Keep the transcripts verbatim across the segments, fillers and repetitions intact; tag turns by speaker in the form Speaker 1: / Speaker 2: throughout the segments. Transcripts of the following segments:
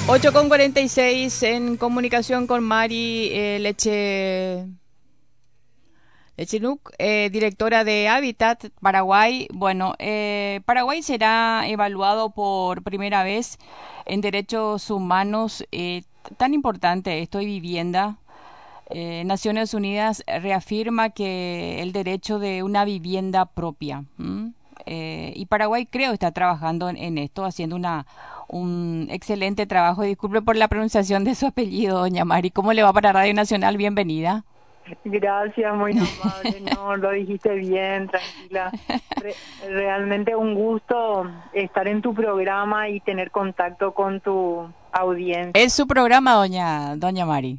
Speaker 1: ocho con cuarenta y seis en comunicación con Mari eh, Leche, Lechenuc, eh, directora de Hábitat Paraguay. Bueno, eh, Paraguay será evaluado por primera vez en derechos humanos. Eh, tan importante esto y vivienda. Eh, Naciones Unidas reafirma que el derecho de una vivienda propia. ¿m? Eh, y Paraguay creo está trabajando en, en esto, haciendo una un excelente trabajo. Disculpe por la pronunciación de su apellido, doña Mari. ¿Cómo le va para Radio Nacional? Bienvenida.
Speaker 2: Gracias, muy amable. No, lo dijiste bien, tranquila. Re- realmente un gusto estar en tu programa y tener contacto con tu audiencia.
Speaker 1: Es su programa, doña, doña Mari.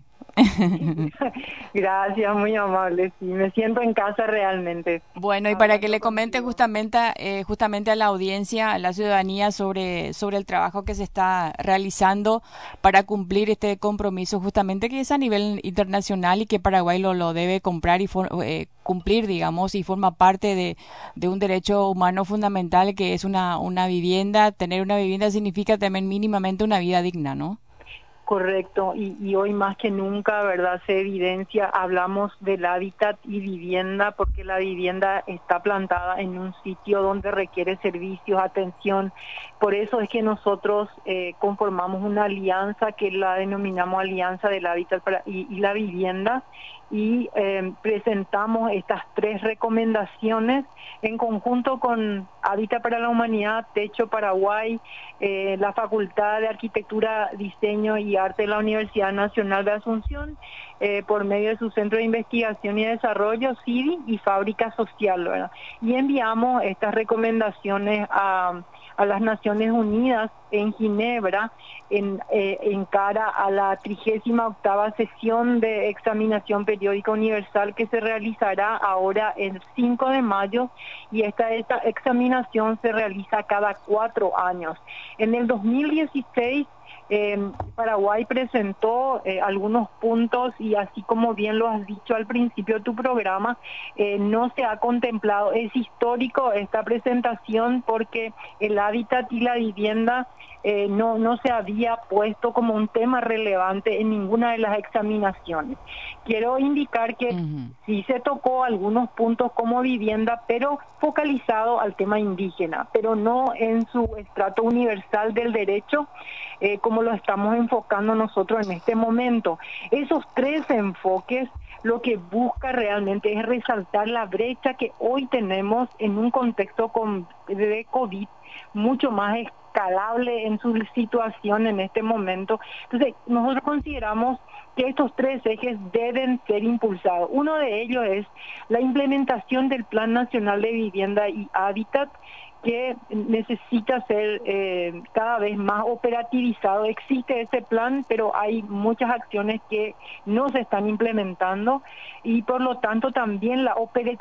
Speaker 2: Gracias, muy amable. Sí, me siento en casa realmente
Speaker 1: Bueno, y para que
Speaker 2: hablando
Speaker 1: le comente
Speaker 2: contigo.
Speaker 1: justamente, eh, justamente a la audiencia, a la ciudadanía sobre, sobre el trabajo que se está realizando para cumplir este compromiso justamente que es a nivel internacional y que Paraguay lo, lo debe comprar y for- eh, cumplir, digamos, y forma parte de, de un derecho humano fundamental que es una, una vivienda. Tener una vivienda significa también mínimamente una vida digna, ¿no?
Speaker 2: Correcto, y, y hoy más que nunca, ¿verdad? Se evidencia, hablamos del hábitat y vivienda, porque la vivienda está plantada en un sitio donde requiere servicios, atención. Por eso es que nosotros eh, conformamos una alianza que la denominamos Alianza del Hábitat para- y, y la Vivienda, y eh, presentamos estas tres recomendaciones en conjunto con Hábitat para la Humanidad, Techo Paraguay, eh, la Facultad de Arquitectura, Diseño y Arte de la Universidad Nacional de Asunción, eh, por medio de su Centro de Investigación y Desarrollo, C I D I, y Fábrica Social, ¿verdad? Y enviamos estas recomendaciones a, a las Naciones Unidas en Ginebra, en, eh, en cara a la trigésima octava sesión de examinación periódica universal que se realizará ahora el cinco de mayo, y esta, esta examinación se realiza cada cuatro años. En el dos mil dieciséis, eh, Paraguay presentó eh, algunos puntos, y así como bien lo has dicho al principio de tu programa, eh, no se ha contemplado. Es histórico esta presentación porque el hábitat y la vivienda eh, no, no se había puesto como un tema relevante en ninguna de las examinaciones. Quiero indicar que
Speaker 1: Ujú.
Speaker 2: sí se tocó algunos puntos como vivienda, pero focalizado al tema indígena, pero no en su estrato universal del derecho, eh, como lo estamos enfocando nosotros en este momento. Esos tres enfoques lo que busca realmente es resaltar la brecha que hoy tenemos en un contexto con, de COVID mucho más escalable en su situación en este momento. Entonces, nosotros consideramos que estos tres ejes deben ser impulsados. Uno de ellos es la implementación del Plan Nacional de Vivienda y Hábitat, que necesita ser eh, cada vez más operativizado. Existe ese plan, pero hay muchas acciones que no se están implementando, y por lo tanto también la oper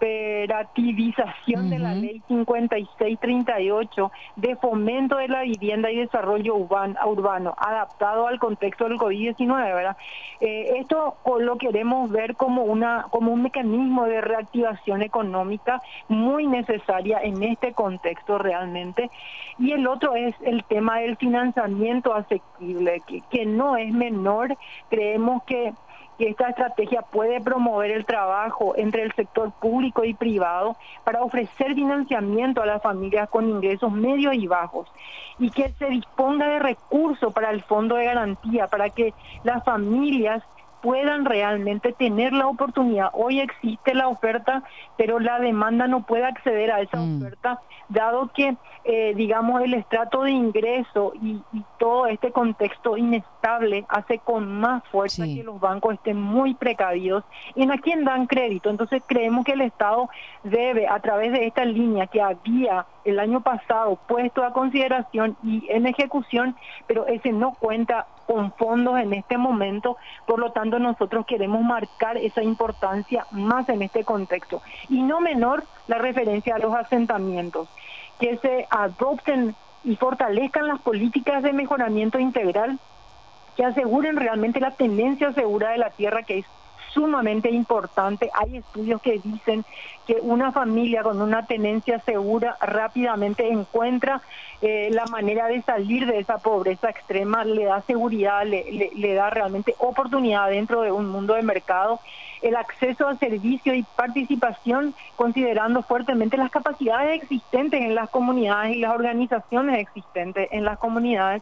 Speaker 2: operativización de la
Speaker 1: Ujú.
Speaker 2: ley cincuenta y seis treinta y ocho de fomento de la vivienda y desarrollo urban, urbano, adaptado al contexto del COVID diecinueve, ¿verdad? Eh, esto lo queremos ver como, una, como un mecanismo de reactivación económica muy necesaria en este contexto realmente. Y el otro es el tema del financiamiento asequible, que, que no es menor. Creemos que que esta estrategia puede promover el trabajo entre el sector público y privado para ofrecer financiamiento a las familias con ingresos medios y bajos, y que se disponga de recursos para el fondo de garantía, para que las familias puedan realmente tener la oportunidad. Hoy existe la oferta, pero la demanda no puede acceder a esa
Speaker 1: Mm.
Speaker 2: oferta, dado que, eh, digamos, el estrato de ingreso y, y todo este contexto inestable hace con más fuerza que
Speaker 1: Sí.
Speaker 2: los bancos estén muy precavidos en a quién dan crédito. Entonces creemos que el Estado debe, a través de esta línea que había el año pasado puesto a consideración y en ejecución, pero ese no cuenta con fondos en este momento. Por lo tanto, nosotros queremos marcar esa importancia más en este contexto. Y no menor la referencia a los asentamientos, que se adopten y fortalezcan las políticas de mejoramiento integral que aseguren realmente la tenencia segura de la tierra, que es sumamente importante. Hay estudios que dicen que una familia con una tenencia segura rápidamente encuentra eh, la manera de salir de esa pobreza extrema, le da seguridad, le, le, le da realmente oportunidad dentro de un mundo de mercado, el acceso a servicios y participación, considerando fuertemente las capacidades existentes en las comunidades y las organizaciones existentes en las comunidades.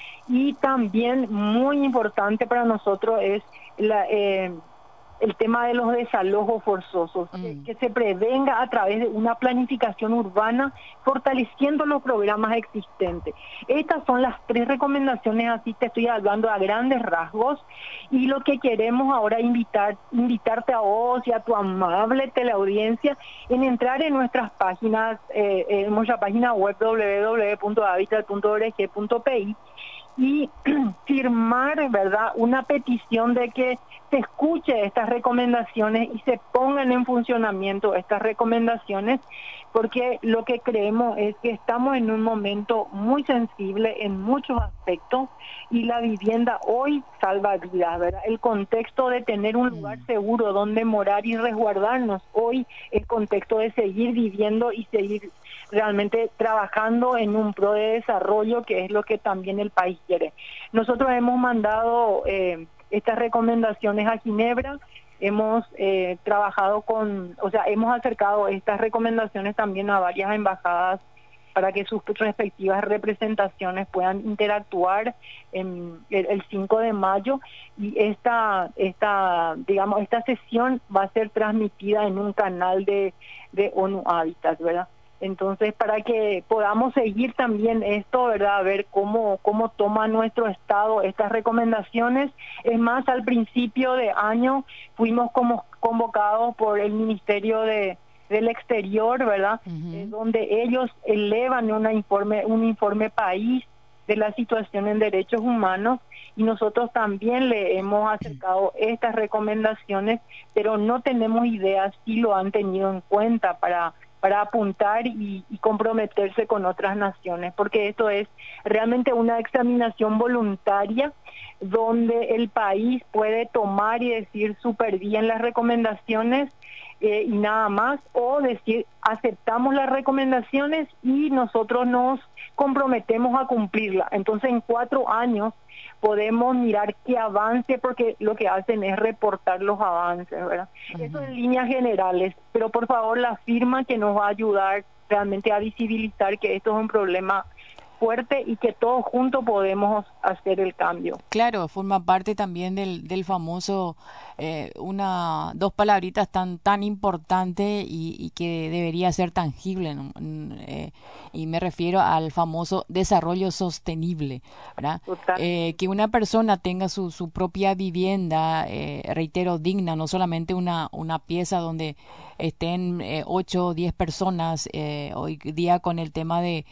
Speaker 2: Y también muy importante para nosotros es la, eh, el tema de los desalojos forzosos, mm. que, que se prevenga a través de una planificación urbana, fortaleciendo los programas existentes. Estas son las tres recomendaciones, así te estoy hablando a grandes rasgos, y lo que queremos ahora invitar, invitarte a vos y a tu amable teleaudiencia en entrar en nuestras páginas, eh, en nuestra página web doble u doble u doble u punto habitat punto org punto p i y firmar, ¿verdad?, una petición de que se escuche estas recomendaciones y se pongan en funcionamiento estas recomendaciones, porque lo que creemos es que estamos en un momento muy sensible en muchos aspectos y la vivienda hoy salva vidas, ¿verdad? El contexto de tener un lugar seguro donde morar y resguardarnos hoy, el contexto de seguir viviendo y seguir realmente trabajando en un pro de desarrollo, que es lo que también el país quiere. Nosotros hemos mandado eh, estas recomendaciones a Ginebra, hemos eh, trabajado con, o sea, hemos acercado estas recomendaciones también a varias embajadas para que sus respectivas representaciones puedan interactuar en el, el cinco de mayo, y esta, esta, digamos, esta sesión va a ser transmitida en un canal de, de ONU Habitat, ¿verdad? Entonces, para que podamos seguir también esto, ¿verdad?, a ver cómo, cómo toma nuestro Estado estas recomendaciones. Es más, al principio de año fuimos como convocados por el Ministerio de del Exterior, ¿verdad?, uh-huh. eh, donde ellos elevan una informe, un informe país de la situación en derechos humanos, y nosotros también le hemos acercado estas recomendaciones, pero no tenemos idea si lo han tenido en cuenta para para apuntar y, y comprometerse con otras naciones, porque esto es realmente una examinación voluntaria donde el país puede tomar y decir súper bien las recomendaciones eh, y nada más, o decir aceptamos las recomendaciones y nosotros nos comprometemos a cumplirla. Entonces en cuatro años podemos mirar qué avance, porque lo que hacen es reportar los avances, ¿verdad? Uh-huh. Eso en líneas generales, pero por favor la firma que nos va a ayudar realmente a visibilizar que esto es un problema fuerte y que todos juntos podemos hacer el cambio.
Speaker 1: Claro, forma parte también del, del famoso, eh, una dos palabritas tan tan importantes y, y que debería ser tangible, ¿no? Eh, y me refiero al famoso desarrollo sostenible, ¿verdad? Eh, que una persona tenga su, su propia vivienda, eh, reitero, digna, no solamente una, una pieza donde estén eh, ocho o diez personas, eh, hoy día con el tema de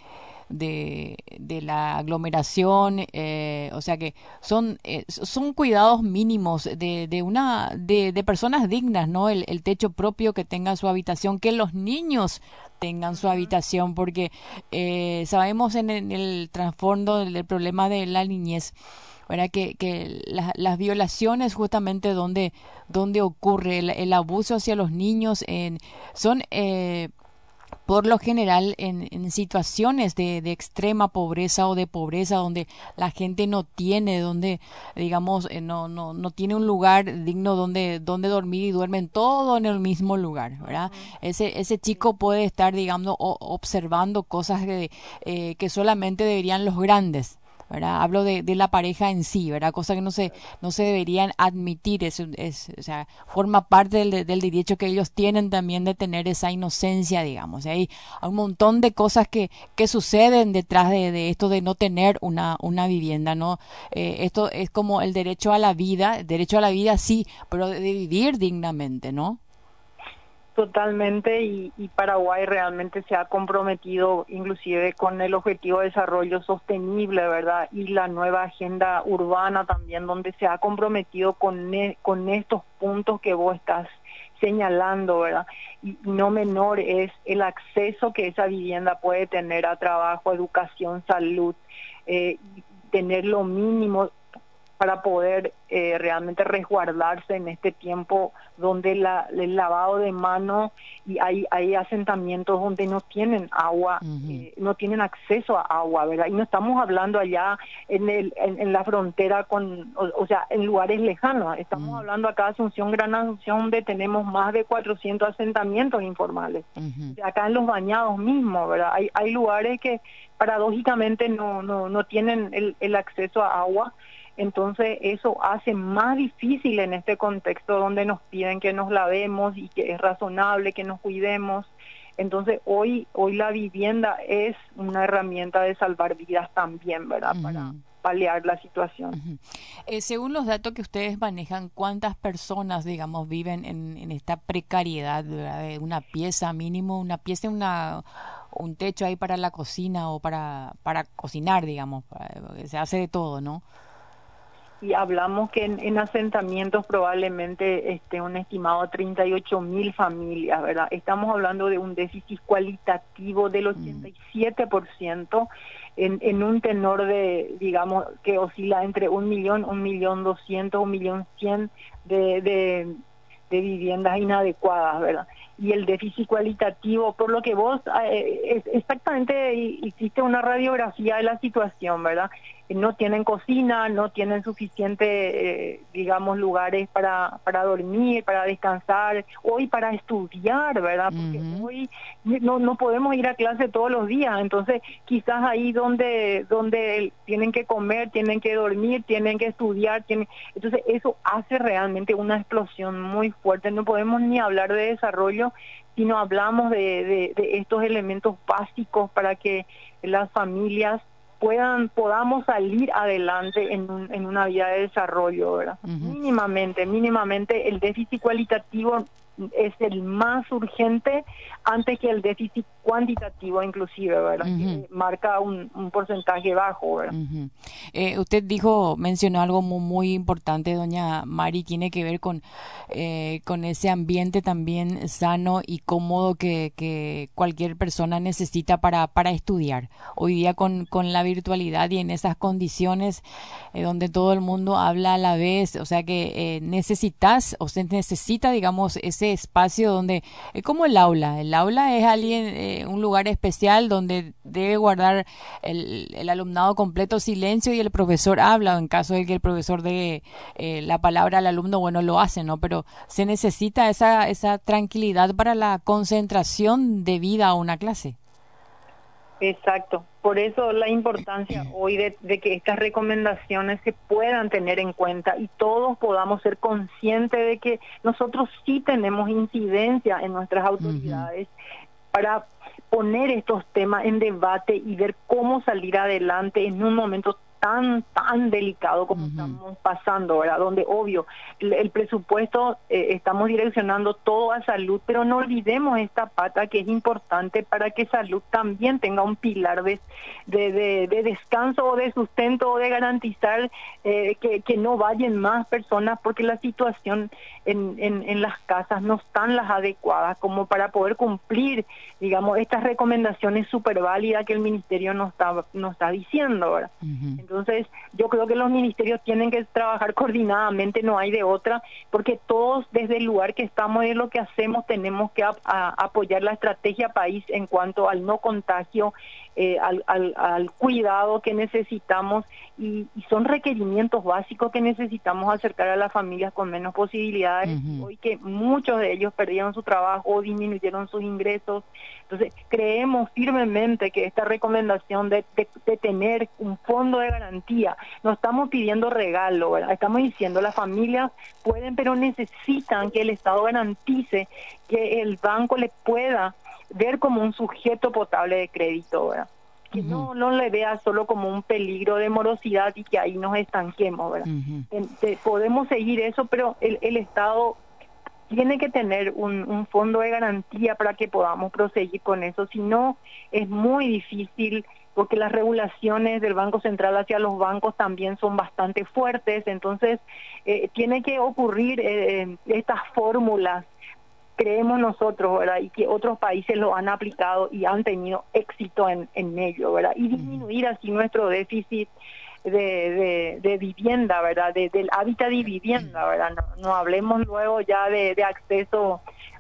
Speaker 1: de, de la aglomeración, eh, o sea que son eh, son cuidados mínimos de, de una de, de personas dignas, ¿no? El, el techo propio, que tenga su habitación, que los niños tengan su habitación, porque eh, sabemos en el, en el trasfondo del, del problema de la niñez, ¿verdad? Que, que la, las violaciones justamente donde donde ocurre el, el abuso hacia los niños en, son eh, por lo general en, en situaciones de, de extrema pobreza o de pobreza donde la gente no tiene, donde digamos eh, no, no, no tiene un lugar digno donde, donde dormir y duermen todo en el mismo lugar, ¿verdad? Uh-huh. Ese, ese chico puede estar, digamos, o, observando cosas que, eh, que solamente deberían los grandes, ¿verdad? Hablo de, de la pareja en sí, ¿verdad? Cosa que no se no se deberían admitir, es, es o sea, forma parte del, del derecho que ellos tienen también de tener esa inocencia, digamos. Hay, hay un montón de cosas que, que suceden detrás de, de esto de no tener una, una vivienda, ¿no? Eh, esto es como el derecho a la vida, el derecho a la vida sí, pero de, de vivir dignamente, ¿no?
Speaker 2: Totalmente, y, y Paraguay realmente se ha comprometido inclusive con el Objetivo de Desarrollo Sostenible, ¿verdad? Y la nueva agenda urbana también, donde se ha comprometido con, e, con estos puntos que vos estás señalando, ¿verdad? Y no menor es el acceso que esa vivienda puede tener a trabajo, educación, salud, eh, tener lo mínimo para poder eh, realmente resguardarse en este tiempo donde la, el lavado de manos y hay, hay asentamientos donde no tienen agua, uh-huh. eh, no tienen acceso a agua, ¿verdad? Y no estamos hablando allá en, el, en, en la frontera con, o, o sea, en lugares lejanos, estamos uh-huh. hablando acá de Asunción, Gran Asunción, donde tenemos más de cuatrocientos asentamientos informales. Uh-huh. Acá en los bañados mismos, ¿verdad? Hay, hay lugares que paradójicamente no, no, no tienen el, el acceso a agua. Entonces eso hace más difícil en este contexto donde nos piden que nos lavemos y que es razonable que nos cuidemos. Entonces hoy hoy la vivienda es una herramienta de salvar vidas también, ¿verdad? Uh-huh. Para paliar la situación.
Speaker 1: Uh-huh. Eh, según los datos que ustedes manejan, ¿cuántas personas, digamos, viven en, en esta precariedad, ¿verdad? De una pieza mínimo, una pieza, una un techo ahí para la cocina o para para cocinar, digamos, para, se hace de todo, ¿no?
Speaker 2: Y hablamos que en, en asentamientos probablemente esté un estimado treinta y ocho mil familias, ¿verdad? Estamos hablando de un déficit cualitativo del ochenta y siete por ciento en, en un tenor de, digamos, que oscila entre un millón, un millón doscientos, un millón cien de, de, de viviendas inadecuadas, ¿verdad? Y el déficit cualitativo, por lo que vos eh, es, exactamente hiciste una radiografía de la situación, ¿verdad? No tienen cocina, no tienen suficiente, eh, digamos, lugares para, para dormir, para descansar, hoy para estudiar, ¿verdad? Porque uh-huh. hoy no, no podemos ir a clase todos los días, entonces quizás ahí donde, donde tienen que comer, tienen que dormir, tienen que estudiar, tienen... entonces eso hace realmente una explosión muy fuerte. No podemos ni hablar de desarrollo si no hablamos de, de, de estos elementos básicos para que las familias puedan podamos salir adelante en, un, en una vida de desarrollo, ¿verdad? Uh-huh. Mínimamente, mínimamente el déficit cualitativo es el más urgente antes que el déficit cuantitativo, inclusive, ¿verdad? Uh-huh. Que marca un, un porcentaje bajo, ¿verdad?
Speaker 1: Uh-huh. Eh, usted dijo, mencionó algo muy, muy importante, doña Mari, tiene que ver con, eh, con ese ambiente también sano y cómodo que, que cualquier persona necesita para, para estudiar. Hoy día con, con la virtualidad y en esas condiciones eh, donde todo el mundo habla a la vez, o sea que eh, necesitas, o se necesita, digamos, ese espacio donde, es eh, como el aula, el aula es alguien, eh, un lugar especial donde debe guardar el, el alumnado completo silencio y el profesor habla, en caso de que el profesor dé eh, la palabra al alumno, bueno, lo hace, ¿no? Pero se necesita esa, esa tranquilidad para la concentración debida a una clase.
Speaker 2: Exacto, por eso la importancia hoy de, de que estas recomendaciones se puedan tener en cuenta y todos podamos ser conscientes de que nosotros sí tenemos incidencia en nuestras autoridades uh-huh. para poner estos temas en debate y ver cómo salir adelante en un momento tan, tan delicado como uh-huh. estamos pasando, ¿verdad? Donde, obvio, el, el presupuesto, eh, estamos direccionando todo a salud, pero no olvidemos esta pata que es importante para que salud también tenga un pilar de, de, de, de descanso o de sustento o de garantizar eh, que, que no vayan más personas, porque la situación en, en, en las casas no están las adecuadas como para poder cumplir, digamos, estas recomendaciones súper válidas que el ministerio nos está, nos está diciendo, ¿verdad? Uh-huh. Entonces, yo creo que los ministerios tienen que trabajar coordinadamente, no hay de otra, porque todos desde el lugar que estamos y de lo que hacemos tenemos que a, a, apoyar la estrategia país en cuanto al no contagio, eh, al, al, al cuidado que necesitamos y, y son requerimientos básicos que necesitamos acercar a las familias con menos posibilidades. Uh-huh. Hoy que muchos de ellos perdieron su trabajo o disminuyeron sus ingresos. Entonces, creemos firmemente que esta recomendación de, de, de tener un fondo de garantía, no estamos pidiendo regalo, ¿verdad? Estamos diciendo las familias pueden, pero necesitan que el Estado garantice que el banco le pueda ver como un sujeto potable de crédito, ¿verdad? Que uh-huh. no, no le vea solo como un peligro de morosidad y que ahí nos estanquemos, ¿verdad? Uh-huh. Entonces, podemos seguir eso, pero el, el Estado tiene que tener un, un fondo de garantía para que podamos proseguir con eso, si no es muy difícil, porque las regulaciones del Banco Central hacia los bancos también son bastante fuertes, entonces eh, tiene que ocurrir eh, estas fórmulas, creemos nosotros, ¿verdad? Y que otros países lo han aplicado y han tenido éxito en, en ello, ¿verdad? Y disminuir así nuestro déficit de, de, de vivienda, ¿verdad? De, del hábitat y vivienda, ¿verdad? No, no hablemos luego ya de, de acceso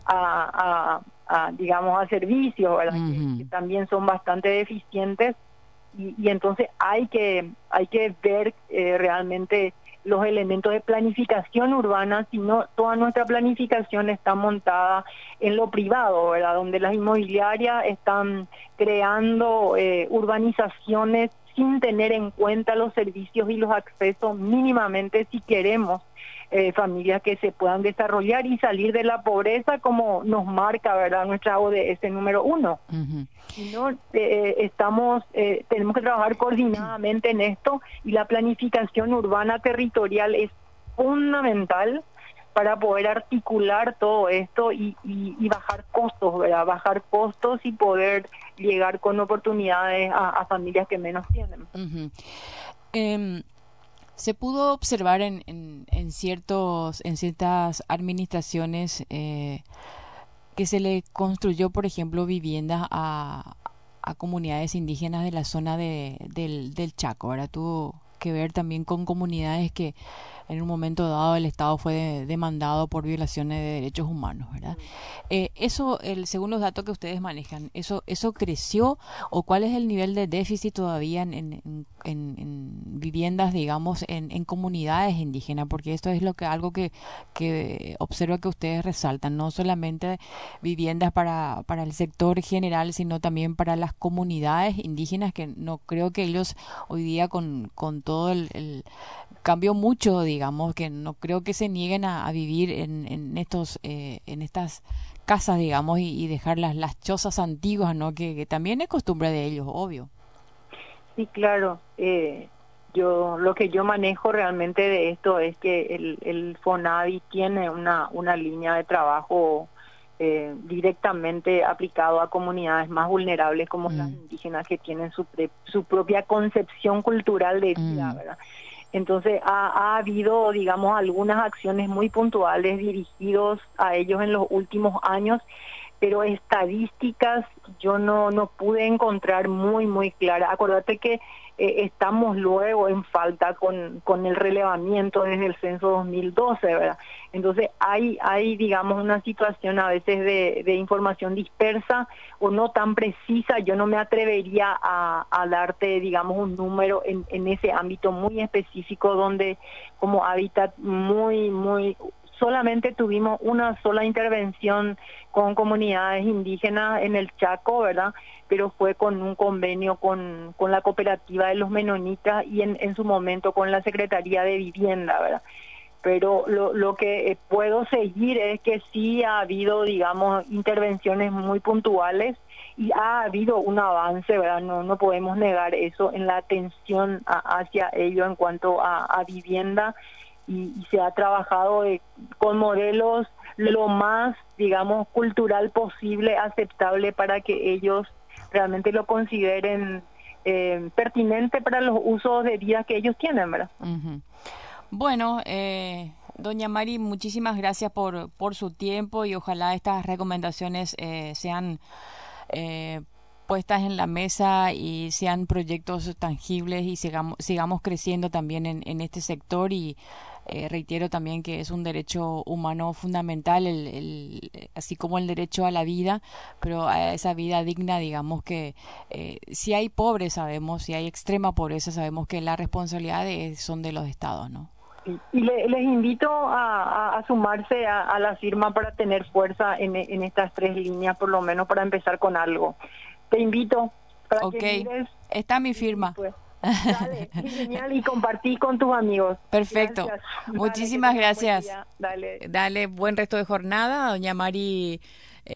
Speaker 2: a, a, a, digamos, a servicios, ¿verdad? Uh-huh. que, que también son bastante deficientes y, y entonces hay que, hay que ver eh, realmente los elementos de planificación urbana, sino toda nuestra planificación está montada en lo privado, ¿verdad? Donde las inmobiliarias están creando eh, urbanizaciones sin tener en cuenta los servicios y los accesos mínimamente si queremos eh, familias que se puedan desarrollar y salir de la pobreza como nos marca, ¿verdad?, nuestra O D S número uno. Uh-huh. Si no, eh, estamos, eh, tenemos que trabajar coordinadamente en esto y la planificación urbana territorial es fundamental para poder articular todo esto y, y, y bajar costos, ¿verdad? Bajar costos y poder llegar con oportunidades a, a familias que menos tienen.
Speaker 1: Uh-huh. Um, se pudo observar en, en, en ciertos en ciertas administraciones eh, que se le construyó, por ejemplo, viviendas a, a comunidades indígenas de la zona de, del, del Chaco. Ahora tuvo que ver también con comunidades que en un momento dado el Estado fue de, demandado por violaciones de derechos humanos, ¿verdad? Eh, eso, el, según los datos que ustedes manejan, ¿eso eso creció o cuál es el nivel de déficit todavía en, en, en, en viviendas, digamos, en, en comunidades indígenas? Porque esto es lo que algo que, que observo que ustedes resaltan, no solamente viviendas para, para el sector general, sino también para las comunidades indígenas, que no creo que ellos hoy día con, con todo el, el cambió mucho, digamos, que no creo que se nieguen a, a vivir en, en estos eh, en estas casas, digamos, y, y dejar las, las chozas antiguas, ¿no? Que, que también es costumbre de ellos, obvio.
Speaker 2: Sí, claro. Eh, yo lo que yo manejo realmente de esto es que el, el FONAVI tiene una, una línea de trabajo eh, directamente aplicado a comunidades más vulnerables como mm. las indígenas, que tienen su, su propia concepción cultural de vida, mm. ¿verdad? Entonces ha, ha habido, digamos, algunas acciones muy puntuales dirigidos a ellos en los últimos años, pero estadísticas yo no no pude encontrar muy, muy claras. Acuérdate que eh, estamos luego en falta con, con el relevamiento desde el censo dos mil doce, ¿verdad? Entonces hay, hay digamos, una situación a veces de, de información dispersa o no tan precisa. Yo no me atrevería a, a darte, digamos, un número en, en ese ámbito muy específico donde como hábitat muy, muy... solamente tuvimos una sola intervención con comunidades indígenas en el Chaco, ¿verdad? Pero fue con un convenio con, con la cooperativa de los menonitas y en, en su momento con la Secretaría de Vivienda, ¿verdad? Pero lo, lo que puedo seguir es que sí ha habido, digamos, intervenciones muy puntuales y ha habido un avance, ¿verdad? No, no podemos negar eso en la atención a, hacia ello en cuanto a, a vivienda. Y, y se ha trabajado de, con modelos lo más, digamos, cultural posible, aceptable para que ellos realmente lo consideren eh, pertinente para los usos de vida que ellos tienen, ¿verdad?
Speaker 1: Uh-huh. Bueno, eh, doña Mari, muchísimas gracias por, por su tiempo y ojalá estas recomendaciones eh, sean eh, puestas en la mesa y sean proyectos tangibles y sigamos, sigamos creciendo también en, en este sector y Eh, reitero también que es un derecho humano fundamental, el, el, así como el derecho a la vida, pero a esa vida digna, digamos que eh, si hay pobres sabemos, si hay extrema pobreza sabemos que las responsabilidades son de los estados, ¿no?
Speaker 2: Y, y le, les invito a, a, a sumarse a, a la firma para tener fuerza en, en estas tres líneas, por lo menos para empezar con algo. Te invito para
Speaker 1: okay.
Speaker 2: que mires.
Speaker 1: Está mi firma.
Speaker 2: Pues, dale, genial, y compartí con tus amigos.
Speaker 1: Perfecto.
Speaker 2: Gracias.
Speaker 1: Muchísimas
Speaker 2: Dale,
Speaker 1: gracias.
Speaker 2: Dale.
Speaker 1: Dale, buen resto de jornada, doña Mari